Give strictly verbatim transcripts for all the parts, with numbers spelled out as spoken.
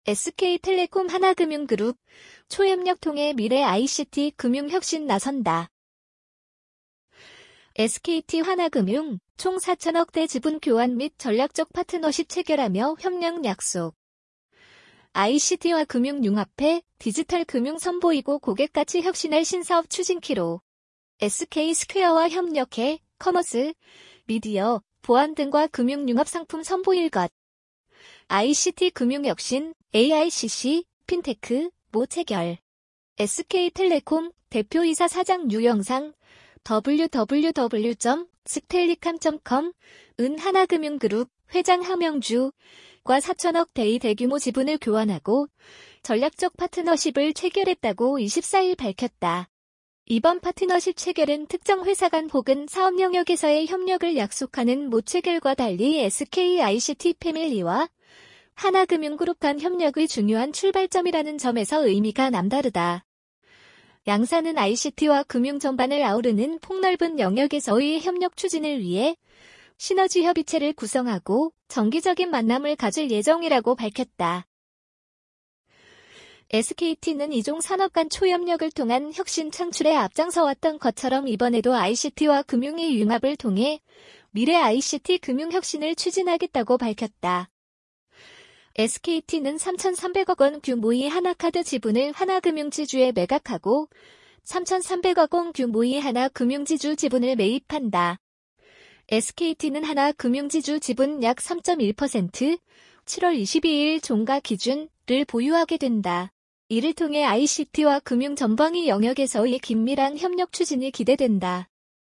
에스케이텔레콤 하나금융그룹, 초협력 통해 미래 아이씨티 금융혁신 나선다. 에스케이티 하나금융, 총 사천억대 지분 교환 및 전략적 파트너십 체결하며 협력 약속. 아이씨티와 금융융합해 디지털 금융 선보이고 고객가치 혁신할 신사업 추진키로 에스케이스퀘어와 협력해 커머스, 미디어, 보안 등과 금융융합 상품 선보일 것. 아이씨티 금융혁신, 에이아이씨씨, 핀테크, 모 체결. 에스케이텔레콤 대표이사 사장 유영상, 더블유 더블유 더블유 점 스텔리캄 점 컴, 은 하나금융그룹 회장 하명주과 사천억 대의 대규모 지분을 교환하고 전략적 파트너십을 체결했다고 이십사일 밝혔다. 이번 파트너십 체결은 특정 회사 간 혹은 사업 영역에서의 협력을 약속하는 모 체결과 달리 에스케이아이씨티 패밀리와 하나금융그룹 간 협력의 중요한 출발점이라는 점에서 의미가 남다르다. 양사는 아이씨티와 금융 전반을 아우르는 폭넓은 영역에서의 협력 추진을 위해 시너지 협의체를 구성하고 정기적인 만남을 가질 예정이라고 밝혔다. 에스케이티는 이종 산업 간 초협력을 통한 혁신 창출에 앞장서왔던 것처럼 이번에도 아이씨티와 금융의 융합을 통해 미래 아이씨티 금융혁신을 추진하겠다고 밝혔다. 에스케이티는 삼천삼백억 원 규모의 하나카드 지분을 하나금융지주에 매각하고 삼천삼백억 원 규모의 하나금융지주 지분을 매입한다. 에스케이티는 하나금융지주 지분 약 삼 점 일 퍼센트, 칠월 이십이일 종가 기준을 보유하게 된다. 이를 통해 아이씨티와 금융 전방위 영역에서의 긴밀한 협력 추진이 기대된다.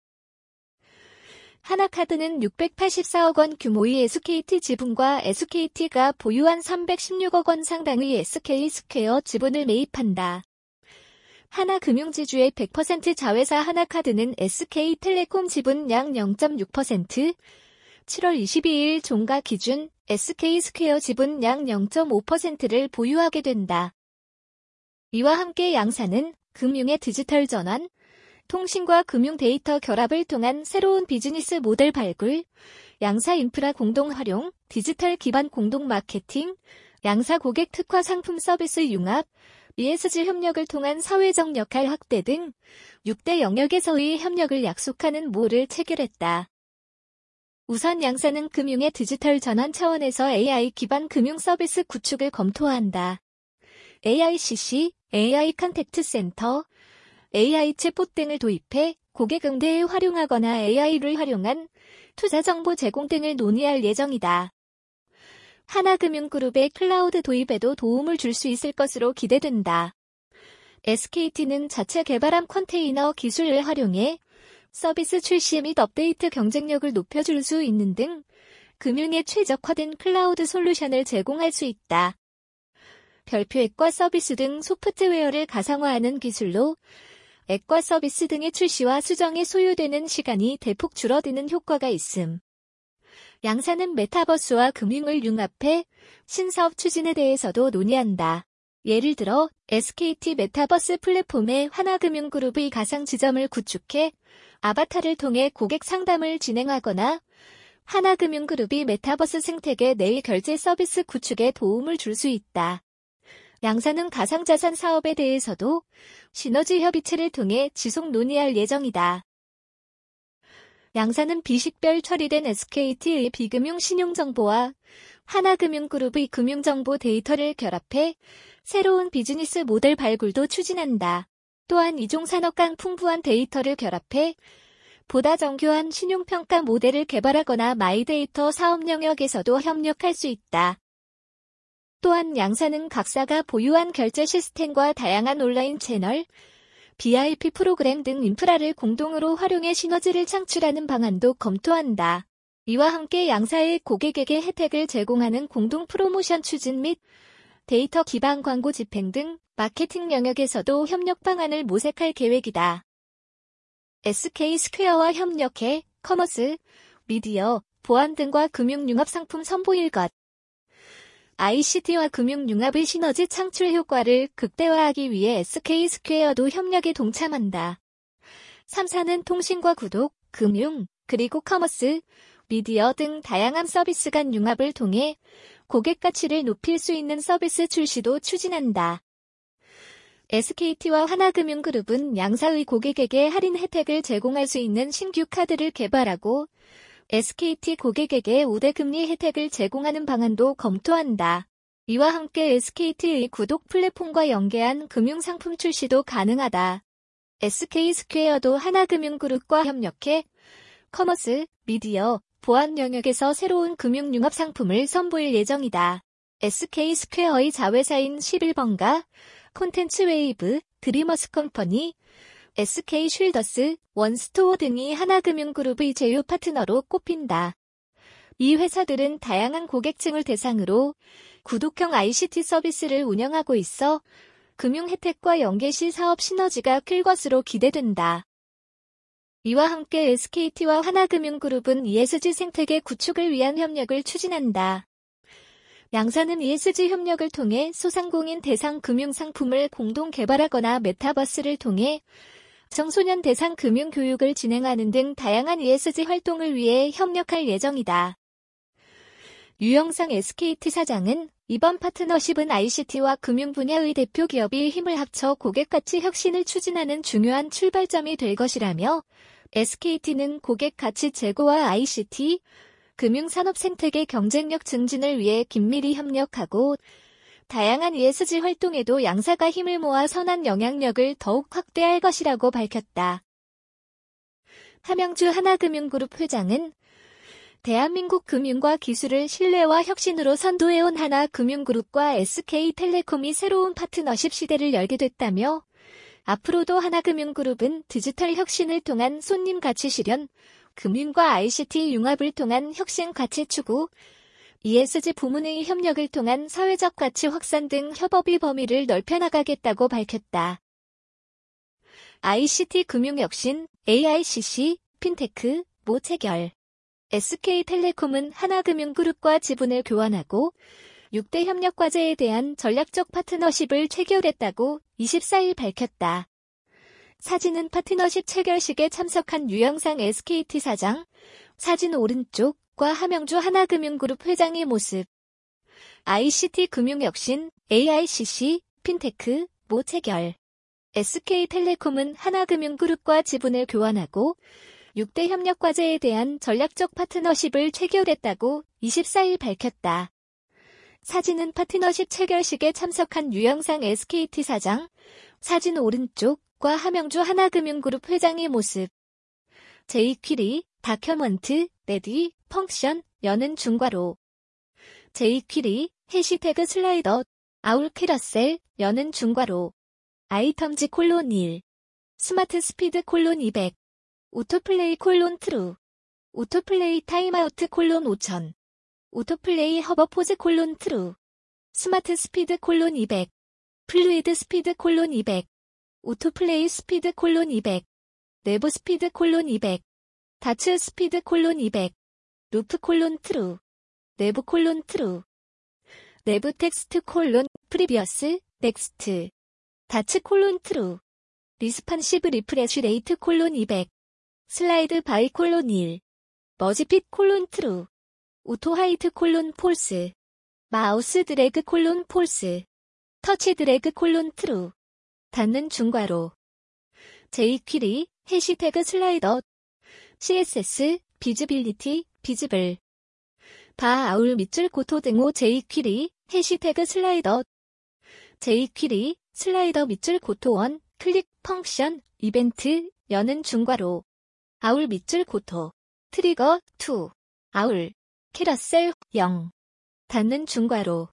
하나카드는 육백팔십사억 원 규모의 에스케이티 지분과 에스케이티가 보유한 삼백십육억 원 상당의 에스케이스퀘어 지분을 매입한다. 하나금융지주의 백 퍼센트 자회사 하나카드는 에스케이텔레콤 지분 약 영 점 육 퍼센트, 칠월 이십이일 종가 기준 에스케이스퀘어 지분 약 영 점 오 퍼센트를 보유하게 된다. 이와 함께 양사는 금융의 디지털 전환, 통신과 금융 데이터 결합을 통한 새로운 비즈니스 모델 발굴, 양사 인프라 공동 활용, 디지털 기반 공동 마케팅, 양사 고객 특화 상품 서비스 융합, 이에스지 협력을 통한 사회적 역할 확대 등 육 대 영역에서의 협력을 약속하는 모를 체결했다. 우선 양사는 금융의 디지털 전환 차원에서 에이아이 기반 금융 서비스 구축을 검토한다. 에이아이씨씨, 에이아이 컨택트 센터, 에이아이 챗봇 등을 도입해 고객 응대에 활용하거나 에이아이를 활용한 투자 정보 제공 등을 논의할 예정이다. 하나금융그룹의 클라우드 도입에도 도움을 줄 수 있을 것으로 기대된다. 에스케이티는 자체 개발한 컨테이너 기술을 활용해 서비스 출시 및 업데이트 경쟁력을 높여줄 수 있는 등 금융에 최적화된 클라우드 솔루션을 제공할 수 있다. 별표 앱과 서비스 등 소프트웨어를 가상화하는 기술로 앱과 서비스 등의 출시와 수정에 소요되는 시간이 대폭 줄어드는 효과가 있음. 양사는 메타버스와 금융을 융합해 신사업 추진에 대해서도 논의한다. 예를 들어 에스케이티 메타버스 플랫폼에 하나금융그룹의 가상 지점을 구축해 아바타를 통해 고객 상담을 진행하거나 하나금융그룹이 메타버스 생태계 내의 결제 서비스 구축에 도움을 줄 수 있다. 양사는 가상자산 사업에 대해서도 시너지 협의체를 통해 지속 논의할 예정이다. 양사는 비식별 처리된 에스케이티의 비금융 신용정보와 하나금융그룹의 금융정보 데이터를 결합해 새로운 비즈니스 모델 발굴도 추진한다. 또한 이종 산업 간 풍부한 데이터를 결합해 보다 정교한 신용평가 모델을 개발하거나 마이데이터 사업 영역에서도 협력할 수 있다. 또한 양사는 각사가 보유한 결제 시스템과 다양한 온라인 채널, 브이아이피 프로그램 등 인프라를 공동으로 활용해 시너지를 창출하는 방안도 검토한다. 이와 함께 양사의 고객에게 혜택을 제공하는 공동 프로모션 추진 및 데이터 기반 광고 집행 등 마케팅 영역에서도 협력 방안을 모색할 계획이다. 에스케이스퀘어와 협력해 커머스, 미디어, 보안 등과 금융융합 상품 선보일 것. 아이씨티와 금융융합의 시너지 창출 효과를 극대화하기 위해 에스케이스퀘어도 협력에 동참한다. 삼사는 통신과 구독, 금융, 그리고 커머스, 미디어 등 다양한 서비스 간 융합을 통해 고객 가치를 높일 수 있는 서비스 출시도 추진한다. 에스케이티와 하나금융그룹은 양사의 고객에게 할인 혜택을 제공할 수 있는 신규 카드를 개발하고 에스케이티 고객에게 우대금리 혜택을 제공하는 방안도 검토한다. 이와 함께 에스케이티의 구독 플랫폼과 연계한 금융상품 출시도 가능하다. 에스케이스퀘어도 하나금융그룹과 협력해 커머스, 미디어, 보안 영역에서 새로운 금융융합 상품을 선보일 예정이다. 에스케이스퀘어의 자회사인 십일 번가, 콘텐츠웨이브, 드리머스 컴퍼니, 에스케이쉴더스, 원스토어 등이 하나금융그룹의 제휴 파트너로 꼽힌다. 이 회사들은 다양한 고객층을 대상으로 구독형 아이씨티 서비스를 운영하고 있어 금융 혜택과 연계 시 사업 시너지가 클 것으로 기대된다. 이와 함께 에스케이티와 하나금융그룹은 이에스지 생태계 구축을 위한 협력을 추진한다. 양사는 이에스지 협력을 통해 소상공인 대상 금융상품을 공동 개발하거나 메타버스를 통해 청소년 대상 금융 교육을 진행하는 등 다양한 이에스지 활동을 위해 협력할 예정이다. 유영상 에스케이티 사장은 이번 파트너십은 아이씨티와 금융 분야의 대표 기업이 힘을 합쳐 고객 가치 혁신을 추진하는 중요한 출발점이 될 것이라며 에스케이티는 고객 가치 제고와 아이씨티, 금융산업 생태계 경쟁력 증진을 위해 긴밀히 협력하고 다양한 이에스지 활동에도 양사가 힘을 모아 선한 영향력을 더욱 확대할 것이라고 밝혔다. 함영주 하나금융그룹 회장은 대한민국 금융과 기술을 신뢰와 혁신으로 선도해온 하나금융그룹과 에스케이텔레콤이 새로운 파트너십 시대를 열게 됐다며 앞으로도 하나금융그룹은 디지털 혁신을 통한 손님 가치 실현, 금융과 아이씨티 융합을 통한 혁신 가치 추구, 이에스지 부문의 협력을 통한 사회적 가치 확산 등 협업의 범위를 넓혀나가겠다고 밝혔다. 아이씨티 금융혁신, 에이아이씨씨, 핀테크, 모 체결. 에스케이텔레콤은 하나금융그룹과 지분을 교환하고 육 대 협력과제에 대한 전략적 파트너십을 체결했다고 이십사일 밝혔다. 사진은 파트너십 체결식에 참석한 유영상 에스케이티 사장, 사진 오른쪽과 함영주 하나금융그룹 회장의 모습. 아이씨티 금융혁신, 에이아이씨씨, 핀테크, 모 체결. 에스케이텔레콤은 하나금융그룹과 지분을 교환하고 육 대 협력과제에 대한 전략적 파트너십을 체결했다고 이십사일 밝혔다. 사진은 파트너십 체결식에 참석한 유영상 에스케이티 사장, 사진 오른쪽과 함영주 하나금융그룹 회장의 모습. 제이퀴리, 다큐먼트, 레디, 펑션, 여는 중괄호. 제이퀴리, 해시태그 슬라이더, 아울 캐러셀, 여는 중괄호. 아이텀즈 콜론 일. 스마트 스피드 콜론 이백. 오토플레이 콜론 트루. 오토플레이 타임아우트 콜론 오천. 오토플레이 허버포즈 콜론 트루. 스마트 스피드 콜론 이백. 플루이드 스피드 콜론 이백. 오토플레이 스피드 콜론 이백. 내부 스피드 콜론 이백. 다츠 스피드 콜론 이백. 루프 콜론 트루. 내부 콜론 트루. 내부 텍스트 콜론 프리비어스 넥스트. 다츠 콜론 트루. 리스판시브 리프레쉬 레이트 콜론 이백. 슬라이드 바이 콜론 일. 머지핏 콜론 트루. 오토 하이트 콜론 폴스. 마우스 드래그 콜론 폴스. 터치 드래그 콜론 트루. 닫는 중괄호. 제이퀴리, 해시태그 슬라이더. 씨에스에스, 비즈빌리티, 비즈블. 바 아울 밑줄 고토 등호 제이퀴리, 해시태그 슬라이더. 제이퀴리, 슬라이더 밑줄 고토 원, 클릭 펑션, 이벤트, 여는 중괄호. 아울 밑줄 고토. 트리거 이. 아울. 캐러셀 영. 닫는 중괄호.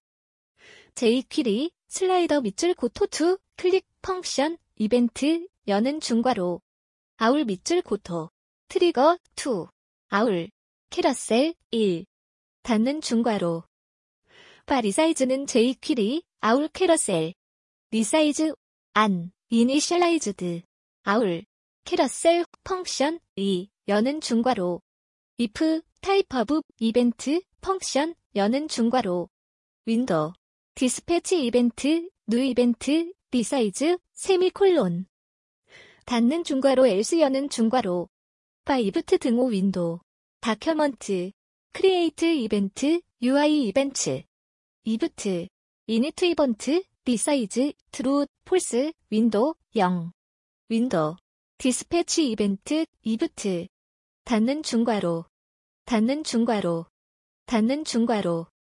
제이퀴리, 슬라이더 밑줄 고토 이, 클릭 펑션, 이벤트, 여는 중괄호. 아울 밑줄 고토. 트리거 이. 아울. 캐러셀 일. 닫는 중괄호. 바 리사이즈는 제이퀴리, 아울 캐러셀. 리사이즈, 안, 이니셜라이즈드. 아울. 캐러셀, 펑션, 이, 여는 중괄호. if, 타입 오브, 이벤트, 펑션, 여는 중괄호. 윈도우. 디스패치 이벤트, 뉴 이벤트, 리사이즈, 세미콜론. 닫는 중괄호 else 여는 중괄호. 바이브트 등호 윈도우. 다큐먼트. 크리에이트 이벤트, 유아이 이벤트. 이브트, 이니트 이번트, 비사이즈, 트루, 폴스, 윈도, 영. 윈도, 디스패치 이벤트, 이브트. 닫는 중괄호, 닫는 중괄호, 닫는 중괄호.